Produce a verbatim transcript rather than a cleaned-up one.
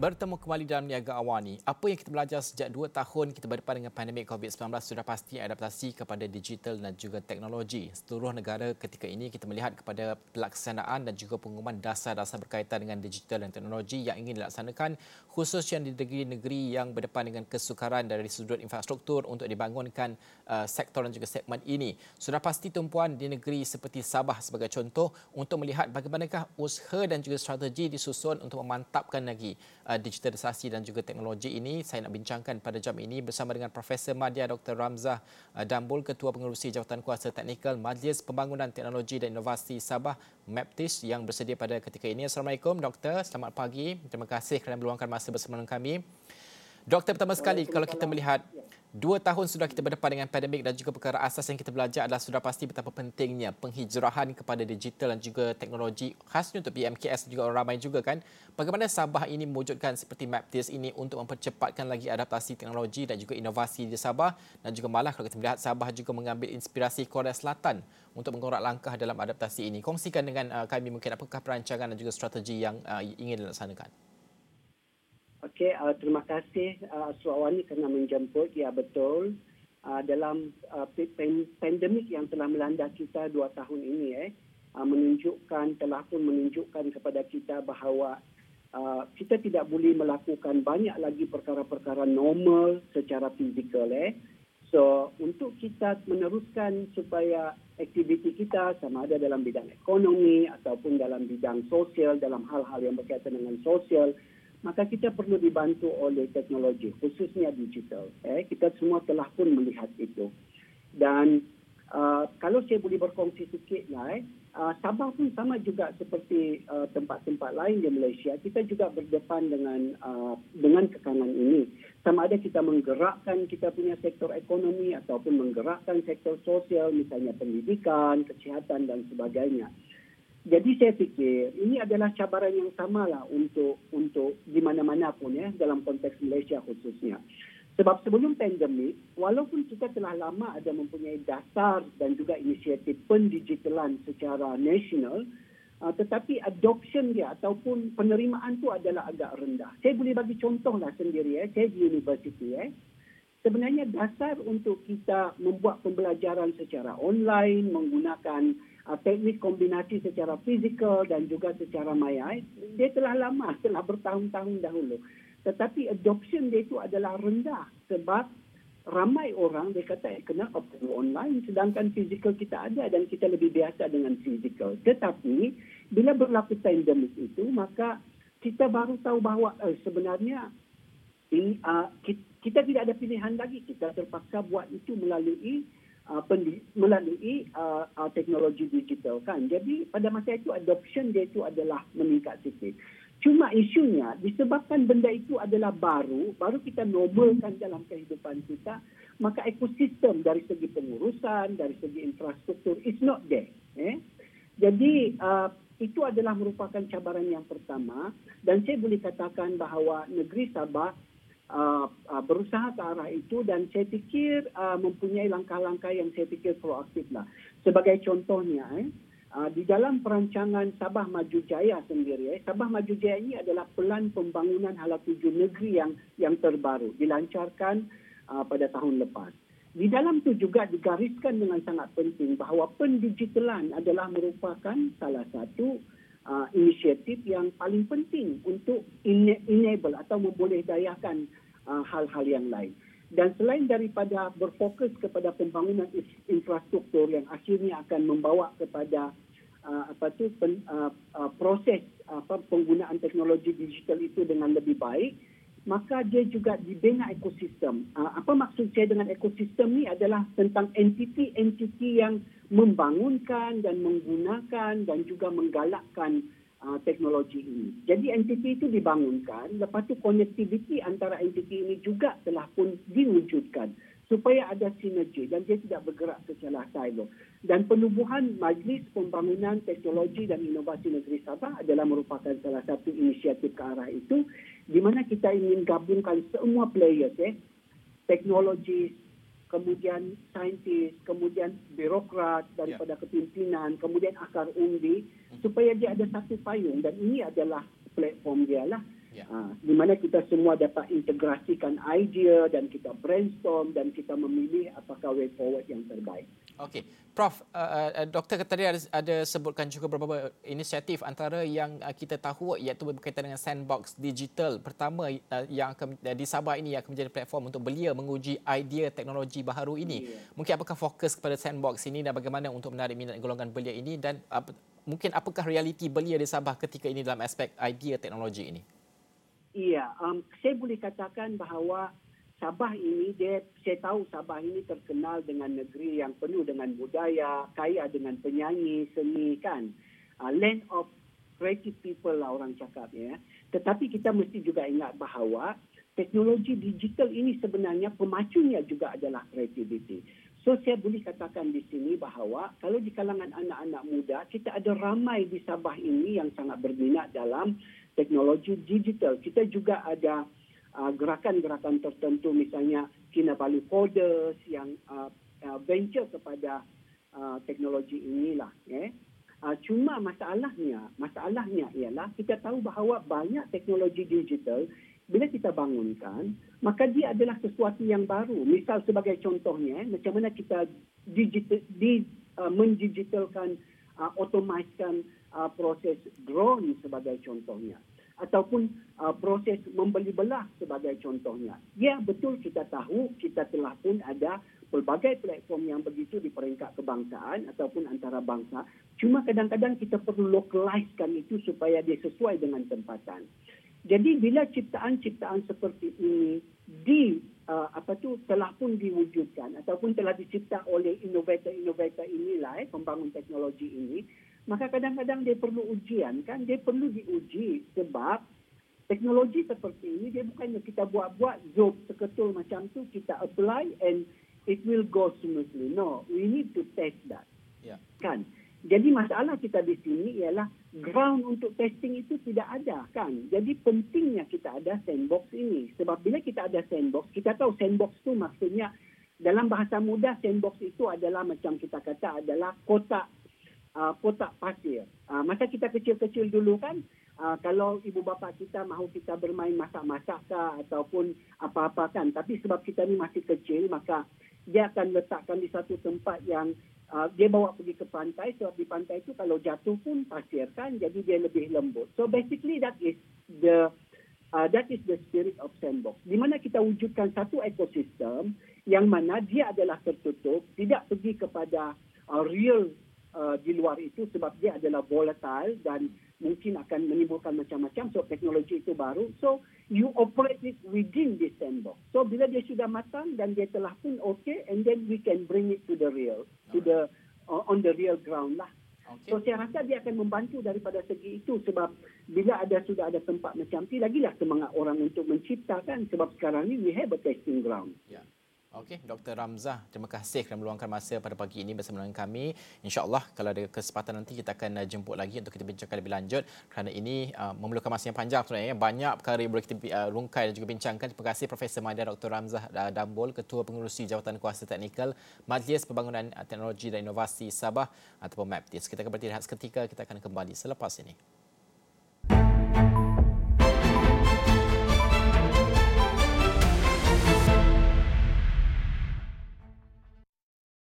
Bertemu kembali dalam Niaga Awani. Apa yang kita belajar sejak dua tahun kita berdepan dengan pandemik covid sembilan belas sudah pasti adaptasi kepada digital dan juga teknologi. Seluruh negara ketika ini kita melihat kepada pelaksanaan dan juga pengumuman dasar-dasar berkaitan dengan digital dan teknologi yang ingin dilaksanakan, khususnya di negeri-negeri yang berdepan dengan kesukaran dari sudut infrastruktur untuk dibangunkan uh, sektor dan juga segmen ini. Sudah pasti tumpuan di negeri seperti Sabah sebagai contoh untuk melihat bagaimanakah usaha dan juga strategi disusun untuk memantapkan lagi digitalisasi dan juga teknologi ini. Saya nak bincangkan pada jam ini bersama dengan Profesor Madya Doktor Ramzah Dambul, Ketua Pengerusi Jawatan Kuasa Teknikal Majlis Pembangunan Teknologi dan Inovasi Sabah MAPTIS yang bersedia pada ketika ini. Assalamualaikum Doktor, selamat pagi. Terima kasih kerana meluangkan masa bersama dengan kami. Doktor, pertama sekali kalau kita melihat dua tahun sudah kita berdepan dengan pandemik dan juga perkara asas yang kita belajar adalah sudah pasti betapa pentingnya penghijrahan kepada digital dan juga teknologi khasnya untuk P M K S juga orang ramai juga kan. Bagaimana Sabah ini mewujudkan seperti MAPTIS ini untuk mempercepatkan lagi adaptasi teknologi dan juga inovasi di Sabah, dan juga malah kalau kita melihat Sabah juga mengambil inspirasi Korea Selatan untuk mengorak langkah dalam adaptasi ini. Kongsikan dengan uh, kami mungkin apakah perancangan dan juga strategi yang uh, ingin dilaksanakan. Okey, uh, terima kasih uh, Aswawani kerana menjemput. Ya, betul. Uh, dalam uh, pandemik yang telah melanda kita dua tahun ini, eh, uh, menunjukkan, telah pun menunjukkan kepada kita bahawa uh, kita tidak boleh melakukan banyak lagi perkara-perkara normal secara fizikal. Eh. So, untuk kita meneruskan supaya aktiviti kita sama ada dalam bidang ekonomi ataupun dalam bidang sosial, dalam hal-hal yang berkaitan dengan sosial, maka kita perlu dibantu oleh teknologi, khususnya digital. Eh, kita semua telah pun melihat itu. Dan uh, kalau saya boleh berkongsi sikit lah, eh, uh, Sabah pun sama juga seperti uh, tempat-tempat lain di Malaysia. Kita juga berdepan dengan uh, dengan tekanan ini. Sama ada kita menggerakkan kita punya sektor ekonomi ataupun menggerakkan sektor sosial, misalnya pendidikan, kesihatan dan sebagainya. Jadi saya fikir ini adalah cabaran yang samalah untuk untuk di mana-mana pun ya, dalam konteks Malaysia khususnya. Sebab sebelum pandemik, walaupun kita telah lama ada mempunyai dasar dan juga inisiatif pendigitalan secara nasional, uh, tetapi adoption dia ataupun penerimaan tu adalah agak rendah. Saya boleh bagi contohlah sendiri ya, saya di universiti ya. Sebenarnya dasar untuk kita membuat pembelajaran secara online menggunakan Uh, teknik kombinasi secara fizikal dan juga secara maya, dia telah lama, telah bertahun-tahun dahulu. Tetapi adoption dia itu adalah rendah sebab ramai orang dia kata eh, kenapa perlu online sedangkan fizikal kita ada dan kita lebih biasa dengan fizikal. Tetapi bila berlaku pandemik itu, maka kita baru tahu bahawa eh, sebenarnya ini, uh, kita, kita tidak ada pilihan lagi. Kita terpaksa buat itu melalui Uh, pendi, melalui uh, uh, teknologi digital kan. Jadi pada masa itu adoption dia itu adalah meningkat sikit. Cuma isunya disebabkan benda itu adalah baru, baru kita normalkan dalam kehidupan kita, maka ekosistem dari segi pengurusan, dari segi infrastruktur is not there. Eh? Jadi uh, itu adalah merupakan cabaran yang pertama dan saya boleh katakan bahawa negeri Sabah Uh, uh, berusaha ke arah itu dan saya fikir uh, mempunyai langkah-langkah yang saya fikir proaktif lah. Sebagai contohnya, eh, uh, di dalam perancangan Sabah Maju Jaya sendiri, eh, Sabah Maju Jaya ini adalah pelan pembangunan hala tuju negeri yang yang terbaru, dilancarkan uh, pada tahun lepas. Di dalam itu juga digariskan dengan sangat penting bahawa pendigitalan adalah merupakan salah satu Uh, inisiatif yang paling penting untuk enable atau membolehdayakan uh, hal-hal yang lain. Dan selain daripada berfokus kepada pembangunan infrastruktur yang akhirnya akan membawa kepada uh, apa tu pen, uh, uh, proses apa penggunaan teknologi digital itu dengan lebih baik, maka dia juga dibina ekosistem. Uh, apa maksud saya dengan ekosistem ni adalah tentang entiti-entiti yang membangunkan dan menggunakan dan juga menggalakkan uh, teknologi ini. Jadi entiti itu dibangunkan, lepas tu connectivity antara entiti ini juga telah pun diwujudkan supaya ada sinergi dan dia tidak bergerak secara silo. Dan penubuhan Majlis Pembangunan Teknologi dan Inovasi Negeri Sabah adalah merupakan salah satu inisiatif ke arah itu, di mana kita ingin gabungkan semua players, eh, teknologi, kemudian saintis, kemudian birokrat daripada yeah. kepimpinan, kemudian akar undi, supaya dia ada satu payung dan ini adalah platform dia lah. Yeah. Uh, di mana kita semua dapat integrasikan idea dan kita brainstorm dan kita memilih apakah way forward yang terbaik. Okey, Prof, uh, uh, Doktor tadi ada, ada sebutkan juga beberapa inisiatif antara yang uh, kita tahu iaitu berkaitan dengan sandbox digital. Pertama uh, yang akan uh, di Sabah ini akan menjadi platform untuk belia menguji idea teknologi baharu ini. Yeah. Mungkin apakah fokus kepada sandbox ini dan bagaimana untuk menarik minat golongan belia ini dan uh, mungkin apakah realiti belia di Sabah ketika ini dalam aspek idea teknologi ini? Iya, um, saya boleh katakan bahawa Sabah ini, dia, saya tahu Sabah ini terkenal dengan negeri yang penuh dengan budaya, kaya dengan penyanyi, seni kan. Uh, land of creative people lah orang cakap ya. Tetapi kita mesti juga ingat bahawa teknologi digital ini sebenarnya pemacunya juga adalah creativity. So saya boleh katakan di sini bahawa kalau di kalangan anak-anak muda, kita ada ramai di Sabah ini yang sangat berminat dalam teknologi digital. Kita juga ada Uh, gerakan-gerakan tertentu misalnya Kinabalu Coders yang uh, uh, venture kepada uh, teknologi inilah. Eh. Uh, cuma masalahnya, masalahnya ialah kita tahu bahawa banyak teknologi digital bila kita bangunkan, maka dia adalah sesuatu yang baru. Misal sebagai contohnya, eh, macam mana kita digital, di, uh, mendigitalkan, uh, otomatiskan uh, proses drone sebagai contohnya. Ataupun uh, proses membeli belah sebagai contohnya. Ya, betul kita tahu kita telah pun ada pelbagai platform yang begitu di peringkat kebangsaan ataupun antara bangsa. Cuma kadang-kadang kita perlu localizekan itu supaya dia sesuai dengan tempatan. Jadi bila ciptaan-ciptaan seperti ini di uh, apa tu telah pun diwujudkan ataupun telah dicipta oleh inovator-inovator inilah eh, pembangun teknologi ini, maka kadang-kadang dia perlu ujian kan, dia perlu diuji sebab teknologi seperti ini dia bukannya kita buat-buat job seketul macam tu kita apply and it will go smoothly. No, we need to test that. Yeah. Kan? Jadi masalah kita di sini ialah ground untuk testing itu tidak ada kan. Jadi pentingnya kita ada sandbox ini. Sebab bila kita ada sandbox, kita tahu sandbox tu maksudnya dalam bahasa mudah sandbox itu adalah macam kita kata adalah kotak Uh, kotak pasir. Uh, masa kita kecil-kecil dulu kan, uh, kalau ibu bapa kita mahu kita bermain masak-masak kah ataupun apa-apa kan. Tapi sebab kita ni masih kecil, maka dia akan letakkan di satu tempat yang uh, dia bawa pergi ke pantai. Sebab di pantai itu kalau jatuh pun pasir kan, jadi dia lebih lembut. So basically that is the uh, that is the spirit of sandbox. Di mana kita wujudkan satu ekosistem yang mana dia adalah tertutup, tidak pergi kepada uh, real Uh, di luar itu sebab dia adalah volatile dan mungkin akan menimbulkan macam-macam. So teknologi itu baru. So you operate it within this sandbox. So bila dia sudah matang dan dia telah pun okay, and then we can bring it to the real, to the uh, on the real ground lah. Okay. So saya rasa dia akan membantu daripada segi itu sebab bila ada sudah ada tempat macam tu, lagilah semangat orang untuk menciptakan sebab sekarang ni we have a testing ground. Yeah. Okey, Doktor Ramzah, terima kasih kerana meluangkan masa pada pagi ini bersama dengan kami. InsyaAllah kalau ada kesempatan nanti kita akan jemput lagi untuk kita bincangkan lebih lanjut kerana ini uh, memerlukan masa yang panjang sebenarnya. Banyak perkara yang boleh kita uh, rungkai dan juga bincangkan. Terima kasih Profesor Maida Doktor Ramzah uh, Dambul, Ketua Pengerusi Jawatan Kuasa Teknikal Majlis Pembangunan Teknologi dan Inovasi Sabah ataupun MAPTIS. Kita akan berhenti rehat seketika, kita akan kembali selepas ini.